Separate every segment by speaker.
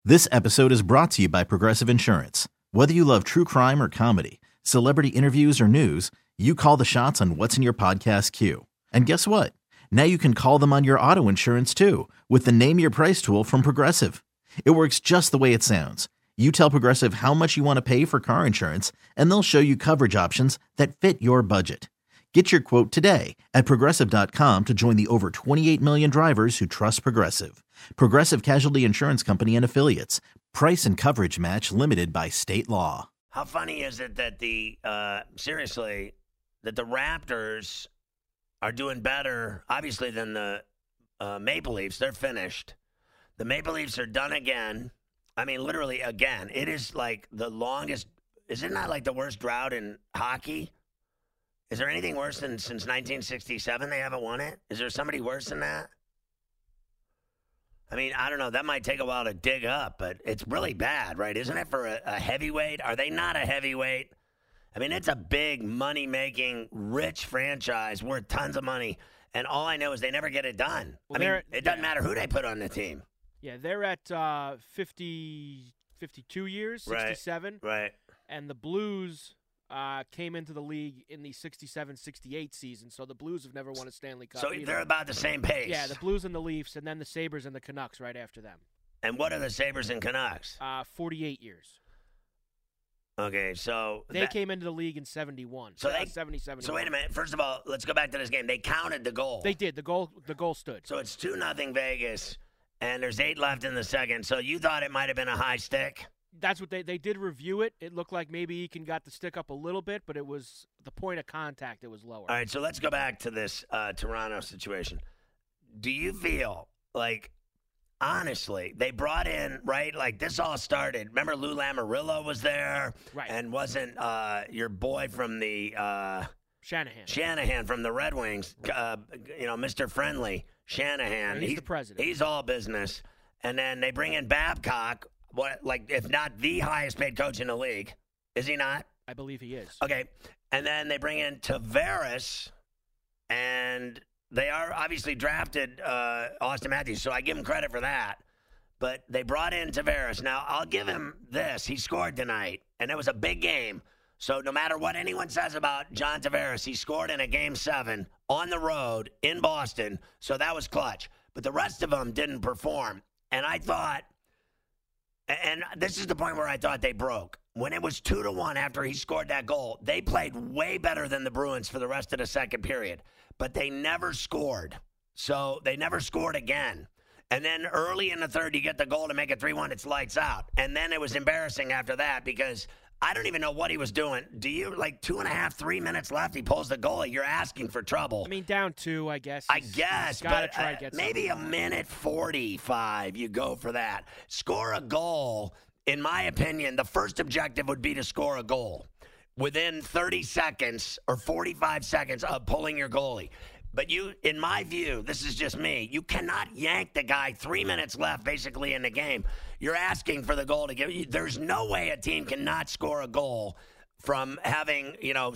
Speaker 1: This episode is brought to you by Progressive Insurance. Whether you love true crime or comedy, celebrity interviews or news, you call the shots on what's in your podcast queue. And guess what? Now you can call them on your auto insurance too with the Name Your Price tool from Progressive. It works just the way it sounds. You tell Progressive how much you want to pay for car insurance, and they'll show you coverage options that fit your budget. Get your quote today at Progressive.com to join the over 28 million drivers who trust Progressive. Progressive Casualty Insurance Company and Affiliates. Price and coverage match limited by state law.
Speaker 2: How funny is it that the Raptors are doing better, obviously, than the Maple Leafs? They're finished. The Maple Leafs are done again. I mean, literally again. It is like the longest. Is it not like the worst drought in hockey? Is there anything worse than since 1967 they haven't won it? Is there somebody worse than that? I mean, I don't know. That might take a while to dig up, but it's really bad, right? Isn't it for a heavyweight? Are they not a heavyweight? I mean, it's a big, money-making, rich franchise worth tons of money, and all I know is they never get it done. Well, I mean, it doesn't matter who they put on the team.
Speaker 3: Yeah, they're at 52 years, 67.
Speaker 2: Right.
Speaker 3: And the Blues came into the league in the 67-68 season, so the Blues have never won a Stanley Cup.
Speaker 2: So they're about the same pace.
Speaker 3: Yeah, the Blues and the Leafs, and then the Sabres and the Canucks right after them.
Speaker 2: And what are the Sabres and Canucks?
Speaker 3: 48 years.
Speaker 2: Okay, so
Speaker 3: they came into the league in 71.
Speaker 2: So
Speaker 3: 70-71.
Speaker 2: So wait a minute. First of all, let's go back to this game. They counted the goal.
Speaker 3: They did. The goal stood.
Speaker 2: So it's 2-0 Vegas, and there's 8 left in the second. So you thought it might have been a high stick?
Speaker 3: That's what they did review it. It looked like maybe Eakin got the stick up a little bit, but it was the point of contact. It was lower.
Speaker 2: All right, so let's go back to this Toronto situation. Do you feel like, honestly, they brought in, right, like this all started. Remember Lou Lamoriello was there?
Speaker 3: Right.
Speaker 2: And wasn't your boy from the Shanahan from the Red Wings, Mr. Friendly, Shanahan.
Speaker 3: He's the president.
Speaker 2: He's all business. And then they bring in Babcock. What, like, if not the highest paid coach in the league? Is he not?
Speaker 3: I believe he is.
Speaker 2: Okay. And then they bring in Tavares, and they are obviously drafted Austin Matthews, so I give him credit for that. But they brought in Tavares. Now, I'll give him this. He scored tonight, and it was a big game. So no matter what anyone says about John Tavares, he scored in a Game 7 on the road in Boston, so that was clutch. But the rest of them didn't perform. And I thought, and this is the point where I thought they broke. When it was 2-1 after he scored that goal, they played way better than the Bruins for the rest of the second period. But they never scored. So they never scored again. And then early in the third, you get the goal to make it 3-1. It's lights out. And then it was embarrassing after that because I don't even know what he was doing. Do you, 2.5, 3 minutes left, he pulls the goalie. You're asking for trouble.
Speaker 3: I mean, down 2, I guess.
Speaker 2: I guess, but
Speaker 3: try to get
Speaker 2: maybe a minute 45, you go for that. Score a goal, in my opinion, the first objective would be to score a goal within 30 seconds or 45 seconds of pulling your goalie. But you, in my view, this is just me, you cannot yank the guy 3 minutes left basically in the game. You're asking for the goal to give you. There's no way a team cannot score a goal from having,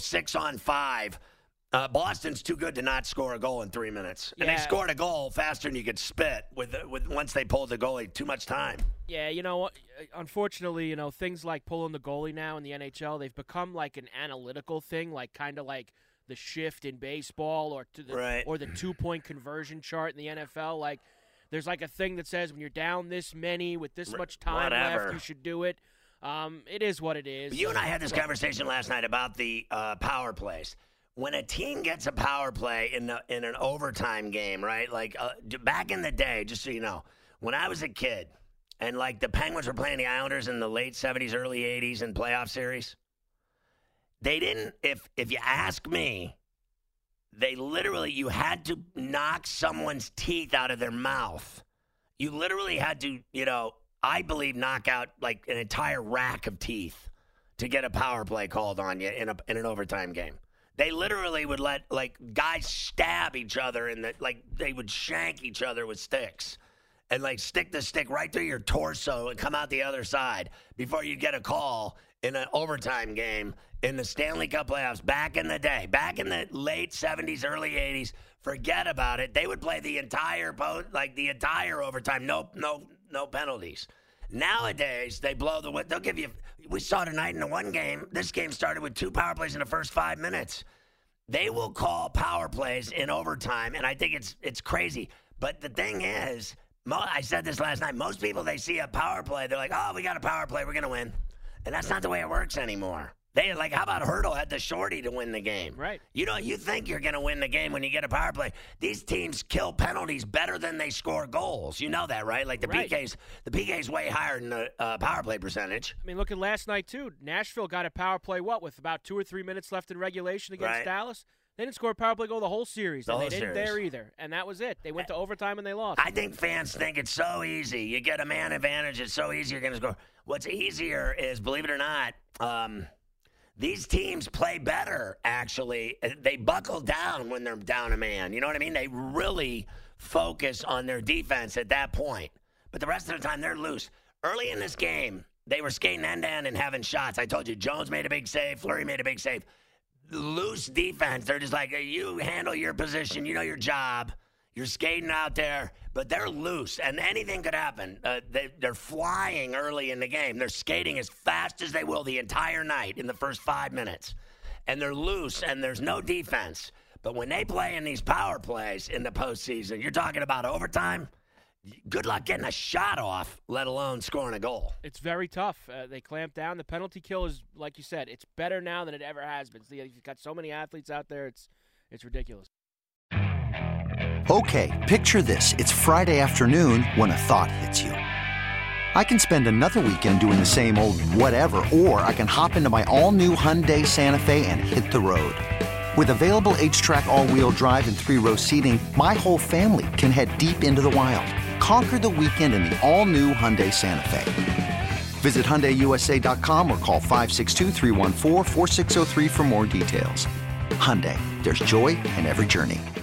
Speaker 2: 6-on-5. Boston's too good to not score a goal in 3 minutes. And they scored a goal faster than you could spit with once they pulled the goalie. Too much time.
Speaker 3: Yeah, unfortunately, things like pulling the goalie now in the NHL, they've become like an analytical thing, like kind of like the shift in baseball or the 2-point conversion chart in the NFL. Like, there's like a thing that says when you're down this many with this much time left, you should do it. It is what it is.
Speaker 2: You and I had this conversation last night about the power plays. When a team gets a power play in an overtime game, right? Like back in the day, just so you know, when I was a kid, and like the Penguins were playing the Islanders in the late 70s, early 80s in playoff series. They didn't, if you ask me, they literally, you had to knock someone's teeth out of their mouth. You literally had to, I believe, knock out like an entire rack of teeth to get a power play called on you in an overtime game. They literally would let like guys stab each other they would shank each other with sticks and like stick the stick right through your torso and come out the other side before you get a call in an overtime game in the Stanley Cup playoffs back in the day, back in the late 70s, early 80s. Forget about it. They would play the entire overtime, no penalties. Nowadays, they blow the. They'll give you. We saw tonight in the one game. This game started with 2 power plays in the first 5 minutes. They will call power plays in overtime, and I think it's crazy. But the thing is, I said this last night. Most people, they see a power play, they're like, "Oh, we got a power play, we're gonna win," and that's not the way it works anymore. They like, how about Hurdle had the shorty to win the game?
Speaker 3: Right.
Speaker 2: You know, you think you're going to win the game when you get a power play. These teams kill penalties better than they score goals. You know that, right? Like the PK's way higher than the power play percentage.
Speaker 3: I mean, look at last night too. Nashville got a power play with about 2 or 3 minutes left in regulation against Dallas. They didn't score a power play goal the whole series. They didn't there either, and that was it. They went to overtime and they lost.
Speaker 2: I think fans think it's so easy. You get a man advantage. It's so easy. You're going to score. What's easier is, believe it or not. These teams play better, actually. They buckle down when they're down a man. You know what I mean? They really focus on their defense at that point. But the rest of the time, they're loose. Early in this game, they were skating end-to-end and having shots. I told you, Jones made a big save. Fleury made a big save. Loose defense. They're just like, you handle your position. You know your job. You're skating out there, but they're loose, and anything could happen. They're flying early in the game. They're skating as fast as they will the entire night in the first 5 minutes, and they're loose, and there's no defense. But when they play in these power plays in the postseason, you're talking about overtime. Good luck getting a shot off, let alone scoring a goal.
Speaker 3: It's very tough. They clamp down. The penalty kill is, like you said, it's better now than it ever has been. You've got so many athletes out there, it's ridiculous.
Speaker 4: Okay, picture this. It's Friday afternoon when a thought hits you. I can spend another weekend doing the same old whatever, or I can hop into my all-new Hyundai Santa Fe and hit the road. With available H-Track all-wheel drive and 3-row seating, my whole family can head deep into the wild. Conquer the weekend in the all-new Hyundai Santa Fe. Visit HyundaiUSA.com or call 562-314-4603 for more details. Hyundai, there's joy in every journey.